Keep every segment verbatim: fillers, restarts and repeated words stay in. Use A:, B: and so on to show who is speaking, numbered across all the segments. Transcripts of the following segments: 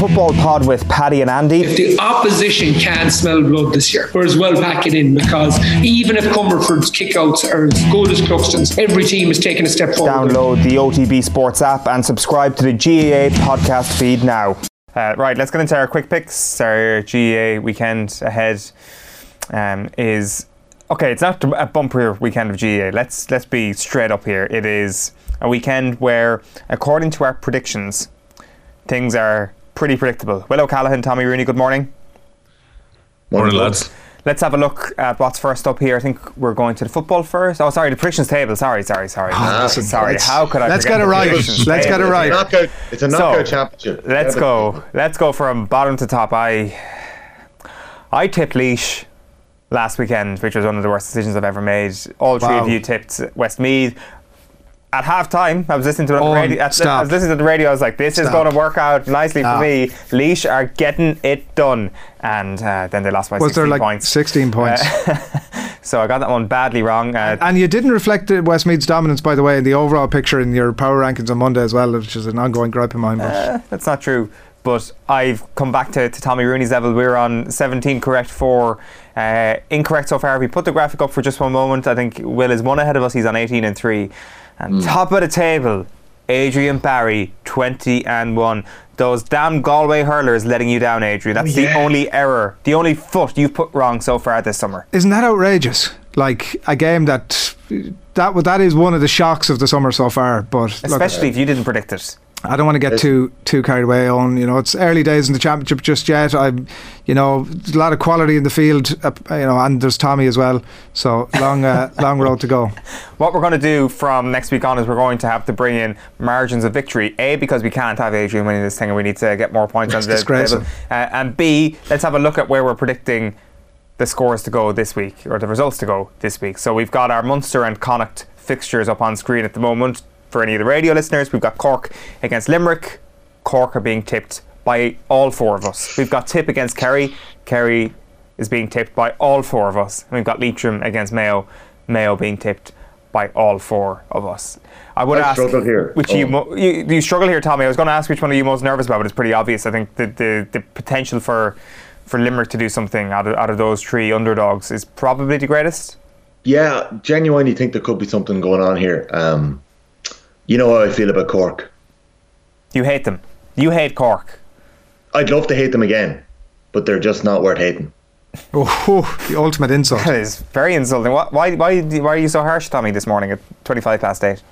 A: Football Pod with Paddy and Andy.
B: If the opposition can't smell blood this year, we're as well pack it in, because even if Cumberford's kickouts are as good as Cluxton's, every team is taking a step forward.
A: Download the O T B Sports app and subscribe to the G A A podcast feed now. Uh, right, let's get into our quick picks. Our G A A weekend ahead um, is... Okay, it's not a bumper weekend of G A A. Let's, let's be straight up here. It is a weekend where, according to our predictions, things are pretty predictable. Will O'Callaghan, Tommy Rooney, good morning.
C: Morning, lads.
A: Let's have a look at what's first up here. I think we're going to the football first. Oh, sorry, the predictions table. Sorry, sorry, sorry.
D: Oh,
A: sorry, how could I
D: Let's
A: forget
D: get it
A: the
D: right.
A: predictions
D: Let's
A: table?
D: get it right.
C: It's a knockout, it's a knockout
A: So,
C: championship.
A: Let's go. Let's go from bottom to top. I I tipped Laois last weekend, which was one of the worst decisions I've ever made. All three
D: Wow.
A: of you tipped Westmeath. At half time, I was listening to it on
D: Oh,
A: the radio. At,
D: stop.
A: I was listening to the radio. I was like, "This is
D: Stop.
A: going to work out nicely
D: Stop.
A: for me." Laois are getting it done, and uh, then they lost by
D: Was
A: sixteen
D: there like
A: points.
D: sixteen points?
A: Uh, so I got that one badly wrong. Uh,
D: And you didn't reflect the Westmeath's dominance, by the way, in the overall picture in your power rankings on Monday as well, which is an ongoing gripe of mine. But
A: Uh, that's not true. But I've come back to, to Tommy Rooney's level. We're on seventeen correct, four uh, incorrect so far. If we put the graphic up for just one moment, I think Will is one ahead of us. He's on eighteen and three. And
C: Mm.
A: top of the table, Adrian Barry, twenty and one. Those damn Galway hurlers letting you down, Adrian. That's
C: Oh, yeah.
A: the only error, the only foot you've put wrong so far this summer.
D: isn't that outrageous? Like a game that that that is one of the shocks of the summer so far. But look,
A: Especially if you didn't predict it.
D: I don't want to get too too carried away on, you know, it's early days in the championship just yet. I'm, you know, there's a lot of quality in the field, uh, you know, and there's Tommy as well. So long, uh, long road to go.
A: What we're going to do from next week on is we're going to have to bring in margins of victory. A, because we can't have Adrian winning this thing and we need to get more points
D: It's
A: on the
D: disgraceful.
A: table. Uh, and B, let's have a look at where we're predicting the scores to go this week, or the results to go this week. So we've got our Munster and Connacht fixtures up on screen at the moment. For any of the radio listeners, we've got Cork against Limerick. Cork are being tipped by all four of us. We've got Tip against Kerry. Kerry is being tipped by all four of us. And we've got Leitrim against Mayo. Mayo being tipped by all four of us. I would
C: I
A: ask
C: struggle here.
A: which
C: Oh.
A: you, mo- you you struggle here, Tommy. I was going to ask which one are you most nervous about, but it's pretty obvious. I think the the, the potential for for Limerick to do something out of out of those three underdogs is probably the greatest.
C: Yeah, genuinely think there could be something going on here. Um, you know how I feel about Cork.
A: You hate them. You hate Cork.
C: I'd love to hate them again, but they're just not worth hating.
D: Oh, the ultimate insult.
A: That is very insulting. Why, why, why, why are you so harsh, Tommy, this morning at twenty-five past eight?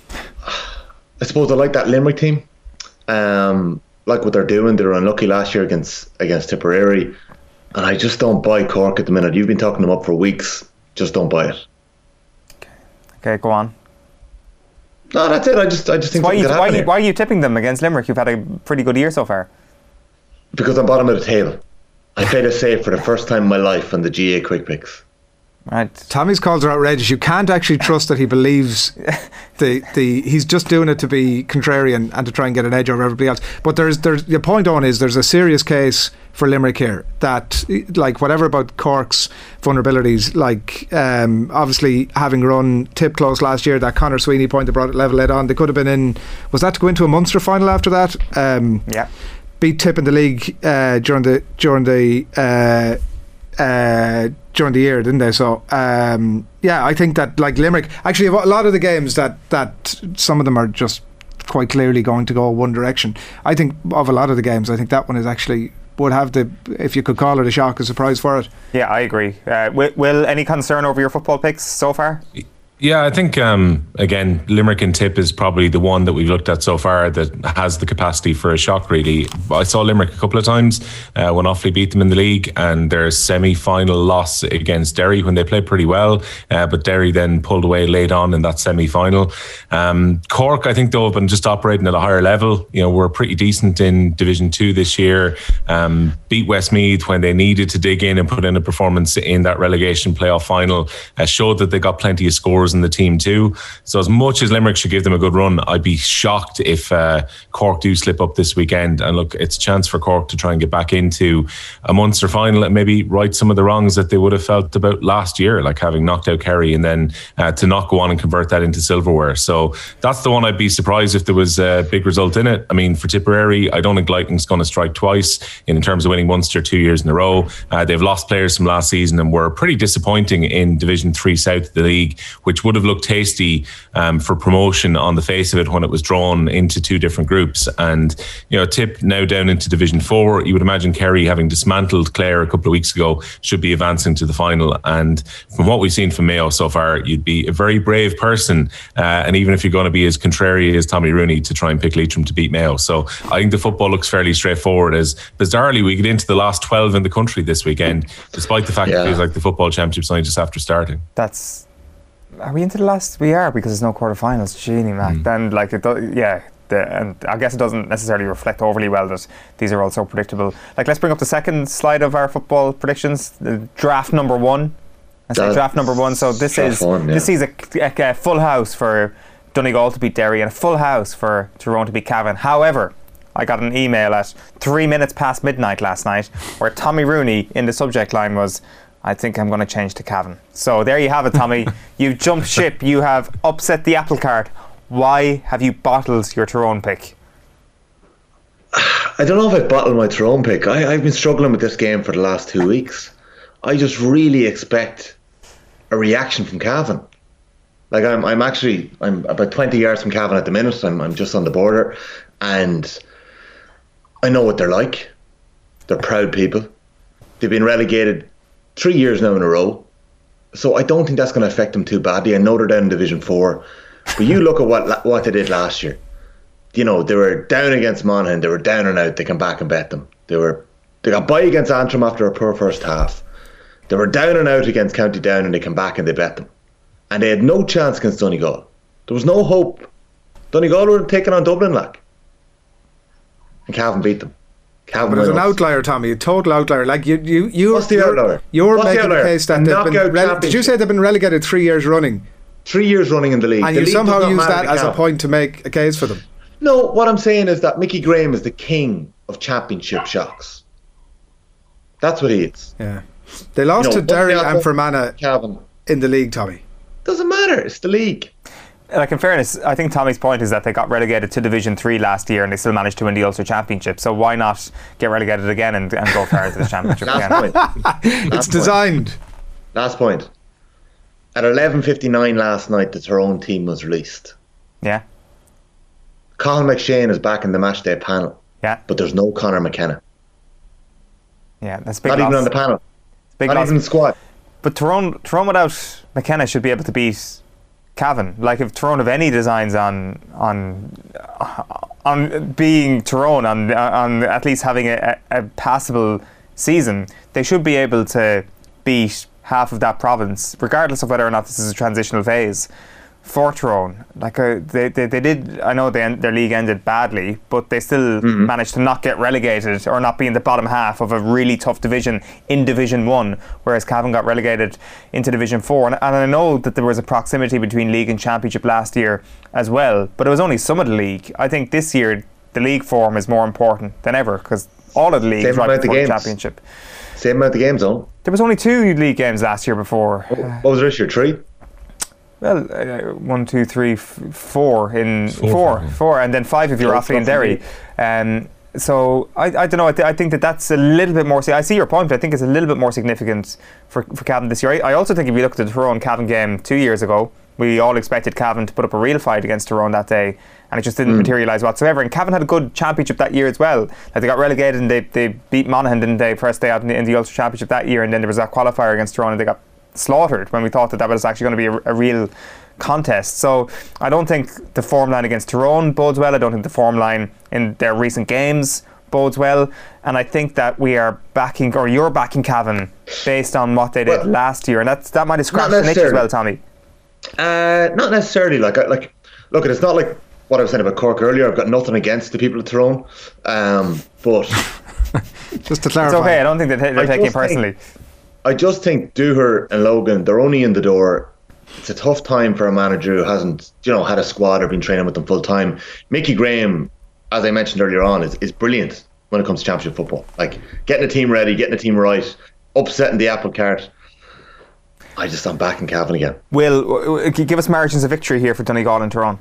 C: I suppose I like that Limerick team. Um, like what they're doing. They were unlucky last year against against Tipperary, and I just don't buy Cork at the minute. You've been talking them up for weeks. Just don't buy it.
A: Okay, go on.
C: No, that's it. I just I just think
A: Why are,
C: something
A: you,
C: could
A: why,
C: happen
A: are you,
C: here.
A: why are you tipping them against Limerick? You've had a pretty good year so far.
C: Because I'm bottom of the table. I played it safe for the first time in my life on the G A Quick Picks.
A: Right.
D: Tommy's calls are outrageous. You can't actually trust that he believes the the he's just doing it to be contrarian and to try and get an edge over everybody else. But there's there's the point on is there's a serious case for Limerick here that, like, whatever about Cork's vulnerabilities, like um, obviously having run Tip close last year, that Conor Sweeney point that brought it level head on, they could have been in, was that to go into a Munster final after that? Um,
A: Yeah.
D: beat Tip in the league uh, during the during the uh, uh, during the year, didn't they? So um, yeah, I think that, like, Limerick, actually a lot of the games that that some of them are just quite clearly going to go one direction. I think of a lot of the games, I think that one is actually would have the, if you could call it a shock, a surprise for it.
A: Yeah, I agree. Uh, will, will any concern over your football picks so far?
E: Yeah, I think, um, again, Limerick and Tip is probably the one that we've looked at so far that has the capacity for a shock, really. I saw Limerick a couple of times uh, when Offaly beat them in the league, and their semi-final loss against Derry when they played pretty well, uh, but Derry then pulled away late on in that semi-final. Um, Cork, I think, though, have been just operating at a higher level. You know, we're pretty decent in Division two this year, um, beat Westmeath when they needed to dig in and put in a performance in that relegation playoff final, uh, showed that they got plenty of scores goalscorers in the team too. So as much as Limerick should give them a good run, I'd be shocked if uh, Cork do slip up this weekend. And look, it's a chance for Cork to try and get back into a Munster final and maybe right some of the wrongs that they would have felt about last year, like having knocked out Kerry and then uh, to not go on and convert that into silverware. So that's the one I'd be surprised if there was a big result in it. I mean, for Tipperary, I don't think Lightning's going to strike twice in terms of winning Munster two years in a row. Uh, they've lost players from last season and were pretty disappointing in Division three South of the league, which would have looked tasty um, for promotion on the face of it when it was drawn into two different groups. And, you know, Tip now down into Division four, you would imagine Kerry, having dismantled Clare a couple of weeks ago, should be advancing to the final. And from what we've seen from Mayo so far, you'd be a very brave person, uh, and even if you're going to be as contrary as Tommy Rooney, to try and pick Leitrim to beat Mayo. So I think the football looks fairly straightforward, as bizarrely we get into the last twelve in the country this weekend, despite the fact yeah. it feels like the football championship's only just after starting.
A: That's are we into the last? We are, because there's no quarterfinals. Genie, Mac. Mm. Then like it does, yeah. The, and I guess it doesn't necessarily reflect overly well that these are all so predictable. Like, let's bring up the second slide of our football predictions. The draft number one. I say draft number one. So this is one, yeah. this is a, a, a full house for Donegal to beat Derry and a full house for Tyrone to beat Cavan. However, I got an email at three minutes past midnight last night where Tommy Rooney in the subject line was, "I think I'm going to change to Cavan." So there you have it, Tommy. You've jumped ship. You have upset the apple cart. Why have you bottled your Tyrone pick?
C: I don't know if I bottled my Tyrone pick. I, I've been struggling with this game for the last two weeks. I just really expect a reaction from Cavan. Like I'm, I'm actually, I'm about twenty yards from Cavan at the minute. I'm, I'm just on the border, and I know what they're like. They're proud people. They've been relegated three years now in a row, so I don't think that's going to affect them too badly. I know they're down in Division Four. But you look at what what they did last year. You know, they were down against Monaghan. They were down and out. They came back and bet them. They were they got by against Antrim after a poor first half. They were down and out against County Down, and they came back and they bet them. And they had no chance against Donegal. There was no hope. Donegal would have taken on Dublin, like. And Cavan beat them. Cavan
D: but it's an outlier, Tommy. A total outlier. Like you, you, you.
C: What's the
D: you're,
C: outlier?
D: You're
C: What's
D: making
C: the
D: the case that they've been. Rele- did you say they've been relegated three years running?
C: Three years running in the league.
D: And
C: the
D: you
C: league
D: somehow use that as
C: Cavan.
D: a point to make a case for them.
C: No, what I'm saying is that Mickey Graham is the king of championship shocks. That's what he is.
D: Yeah. They lost you know, to Derry and Fermanagh
C: Cavan.
D: in the league, Tommy.
C: Doesn't matter. It's the league.
A: Like, in fairness, I think Tommy's point is that they got relegated to Division three last year and they still managed to win the Ulster Championship. So why not get relegated again and, and go far into the Championship
C: Last
A: again?
C: Point.
D: It's
C: Last
D: designed.
C: Point. Last point. At eleven fifty-nine last night, the Tyrone team was released.
A: Yeah.
C: Colin McShane is back in the matchday panel.
A: Yeah.
C: But there's no Conor McKenna.
A: Yeah, that's a big
C: Not
A: loss.
C: even on the panel.
A: Big
C: Not
A: loss.
C: even in the squad.
A: But Tyrone, Tyrone without McKenna should be able to beat Cavan. Like, if Tyrone have any designs on on on being Tyrone, on on at least having a, a passable season, they should be able to beat half of that province, regardless of whether or not this is a transitional phase for Tyrone. Like, uh, they, they they did. I know they end, their league ended badly, but they still mm-hmm. managed to not get relegated or not be in the bottom half of a really tough division in Division One, whereas Cavan got relegated into Division Four. And, and I know that there was a proximity between league and championship last year as well, but it was only some of the league. I think this year the league form is more important than ever, because all of the league is right before the, the championship.
C: Same amount of games, on.
A: There was only two league games last year before.
C: What was this year? Three?
A: Well, uh, one, two, three, f- four in
E: four,
A: four,
E: four,
A: four, and then five if you're Offaly and Derry. Um, so I, I don't know. I, th- I think that that's a little bit more. I see your point, but I think it's a little bit more significant for for Cavan this year. I, I also think if you looked at the Tyrone Cavan game two years ago, we all expected Cavan to put up a real fight against Tyrone that day, and it just didn't mm. materialise whatsoever. And Cavan had a good championship that year as well. Like, they got relegated and they they beat Monaghan, didn't they, first day out in the, in the Ulster Championship that year, and then there was that qualifier against Tyrone and they got slaughtered when we thought that that was actually going to be a, a real contest. So I don't think the form line against Tyrone bodes well. I don't think the form line in their recent games bodes well, and I think that we are backing, or you're backing Cavan based on what they did well, last year, and that's that might have scratched the itch as well, Tommy.
C: Uh, not necessarily. Like, like, look, it's not like what I was saying about Cork earlier. I've got nothing against the people of Tyrone, um, but
D: just to clarify,
A: it's okay. I don't think that they're, they're taking it personally.
C: Think, I just think Dooher and Logan, they're only in the door it's a tough time for a manager who hasn't, you know, had a squad or been training with them full time. Mickey Graham, as I mentioned earlier on, is, is brilliant when it comes to championship football. Like getting a team ready, getting a team right, upsetting the apple cart. I just I'm backing Cavan again.
A: Will, give us margins of victory here for Donegal and Tyrone.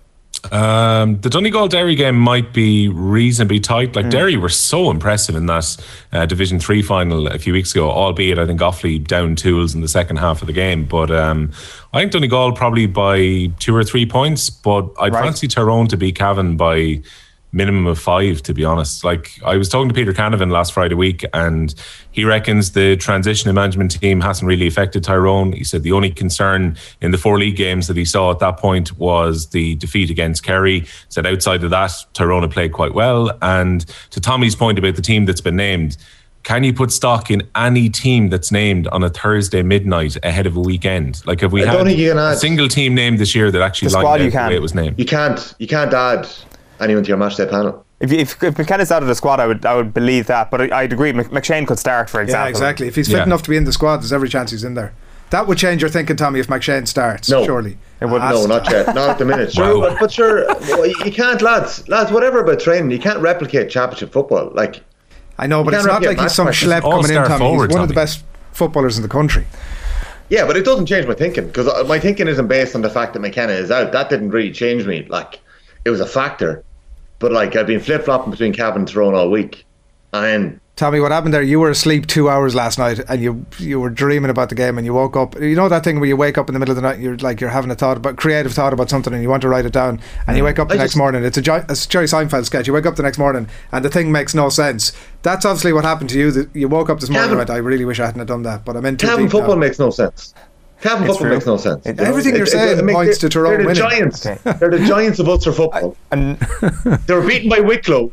E: Um, the Donegal Derry game might be reasonably tight. Like mm. Derry were so impressive in that uh, Division Three final a few weeks ago, albeit I think Offaly down tools in the second half of the game. But um, I think Donegal probably by two or three points. But I'd right. fancy Tyrone to beat Cavan by minimum of five, to be honest. Like I was talking to Peter Canavan last Friday week, and he reckons the transition in management team hasn't really affected Tyrone. He said the only concern in the four league games that he saw at that point was the defeat against Kerry. He said outside of that, Tyrone had played quite well. And to Tommy's point about the team that's been named, can you put stock in any team that's named on a Thursday midnight ahead of a weekend? Like have we
C: I
E: had
C: don't think you can add
E: a single team named this year that actually
A: the
E: lined out
A: can.
E: the way it was named?
C: You can't. You can't add anyone to your matchday panel.
A: If, if, if McKenna's out of the squad, I would I would believe that, but I, I'd agree. Mc, McShane could start, for example.
D: Yeah, exactly. If he's fit
E: yeah.
D: enough to be in the squad, there's every chance he's in there. That would change your thinking, Tommy, if McShane starts.
C: No,
D: surely
C: it would. No, not yet. Not at the minute. Sure,
E: wow.
C: but, but sure, you can't, lads. Lads, whatever about training, you can't replicate championship football. Like,
D: I know, but it's not like he's some schlep coming in, Tommy.
E: Forward,
D: he's one
E: Tommy.
D: of the best footballers in the country.
C: Yeah, but it doesn't change my thinking, because my thinking isn't based on the fact that McKenna is out. That didn't really change me. Like, it was a factor. But like I've been flip flopping between Cavan and Tyrone all week, and then
D: Tommy, what happened there? You were asleep two hours last night, and you you were dreaming about the game, and you woke up. You know that thing where you wake up in the middle of the night, and you're like you're having a thought about creative thought about something, and you want to write it down, and you wake up the
C: I
D: next
C: just,
D: morning. It's a, jo- a Jerry Seinfeld sketch. You wake up the next morning, and the thing makes no sense. That's obviously what happened to you. That you woke up this morning and went, I really wish I hadn't have done that, but I'm in too
C: Cavan
D: deep
C: football
D: now.
C: makes no sense. Cavan football true. makes no sense.
A: It,
D: Everything
C: it,
D: you're
C: it,
D: saying
C: it, it
D: points
C: they're,
D: to Tyrone
C: they're the
D: winning.
C: Giants.
A: Okay.
C: They're the Giants of Ulster football.
A: I, and
C: they were beaten by Wicklow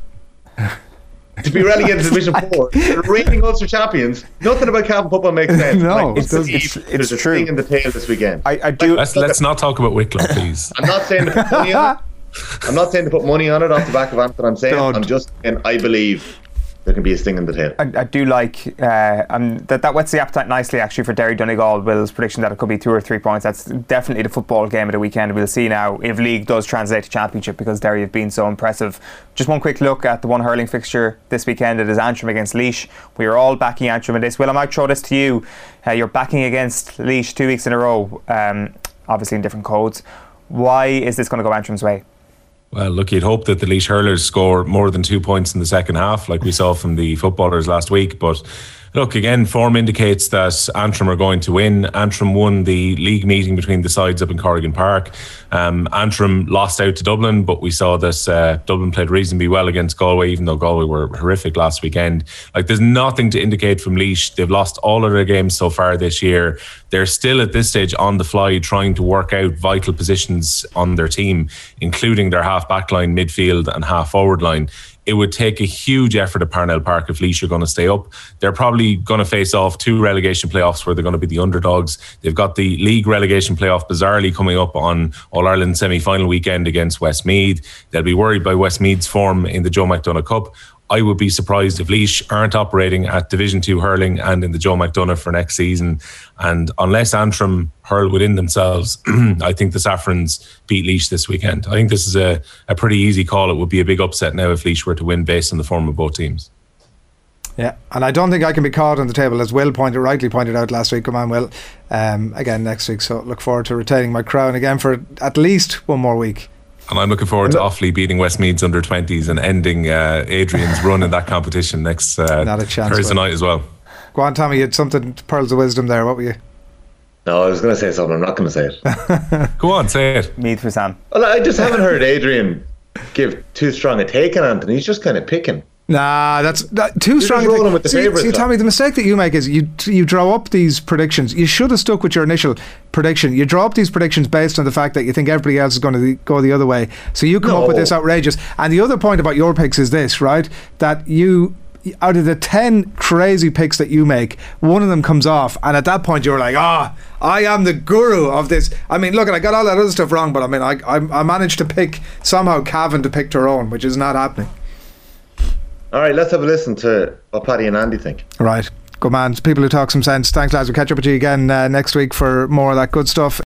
C: to be relegated to Division Four. They're reigning Ulster champions. Nothing about Cavan football makes sense.
D: No,
C: like, it's,
A: it's,
C: it's,
A: it's,
C: there's
A: it's
C: a
A: true.
C: thing in the tail this weekend.
A: I, I do.
E: Let's, let's not talk about Wicklow, please.
C: I'm not saying to put money on it. I'm not saying to put money on it off the back of anything I'm saying.
D: Don't.
C: I'm just saying I believe there can be a sting in the tail.
A: I, I do like uh, um, that. That whets the appetite nicely, actually, for Derry Donegal. Will's prediction that it could be two or three points. That's definitely the football game of the weekend. We'll see now if league does translate to championship, because Derry have been so impressive. Just one quick look at the one hurling fixture this weekend. It is Antrim against Laois. We are all backing Antrim in this. Will, I might throw this to you. Uh, you're backing against Laois two weeks in a row, um, obviously in different codes. Why is this going to go Antrim's way?
E: Well, look, you'd hope that the Laois hurlers score more than two points in the second half, like we saw from the footballers last week. But look, again, form indicates that Antrim are going to win. Antrim won the league meeting between the sides up in Corrigan Park. Um, Antrim lost out to Dublin, but we saw that uh, Dublin played reasonably well against Galway, even though Galway were horrific last weekend. Like, there's nothing to indicate from Laois. They've lost all of their games so far this year. They're still at this stage on the fly trying to work out vital positions on their team, including their half back line, midfield and half forward line. It would take a huge effort at Parnell Park if Laois are going to stay up. They're probably going to face off two relegation playoffs where they're going to be the underdogs. They've got the league relegation playoff bizarrely coming up on All-Ireland semi-final weekend against Westmeath. They'll be worried by Westmeath's form in the Joe McDonagh Cup. I would be surprised if Laois aren't operating at Division two hurling and in the Joe McDonagh for next season. And unless Antrim hurl within themselves, I think the Saffrons beat Laois this weekend. I think this is a, a pretty easy call. It would be a big upset now if Laois were to win based on the form of both teams.
D: Yeah, and I don't think I can be caught on the table, as Will pointed rightly pointed out last week. Come on, Will. Um, again next week. So look forward to retaining my crown again for at least one more week.
E: And I'm looking forward to Offaly beating Westmeath's under twenties and ending uh, Adrian's run in that competition next uh,
D: Not a chance,
E: Thursday
D: Will.
E: night as well.
D: Go on, Tommy, you had something, pearls of wisdom there. What were you?
C: No, I was going to say something. I'm not going to say it.
E: Go on, say it.
A: Meath for Sam.
C: Well, I just haven't heard Adrian give too strong a take on Anthony. He's just kind of picking.
D: Nah, that's that, too
C: You're
D: strong.
C: just rolling with the
D: see,
C: favourites,
D: see, Tommy, the mistake that you make is you you draw up these predictions. You should have stuck with your initial prediction. You draw up these predictions based on the fact that you think everybody else is going to go the other way. So you come
C: No.
D: up with this outrageous. And the other point about your picks is this, right? That you, out of the ten crazy picks that you make, one of them comes off, and at that point you're like, ah, oh, I am the guru of this. I mean, look, I got all that other stuff wrong, but I mean, I I, I managed to pick somehow Cavan to pick Tyrone, which is not happening.
C: All right, let's have a listen to what Paddy and Andy think.
D: Right, good man. People who talk some sense. Thanks, lads. We'll catch up with you again uh, next week for more of that good stuff.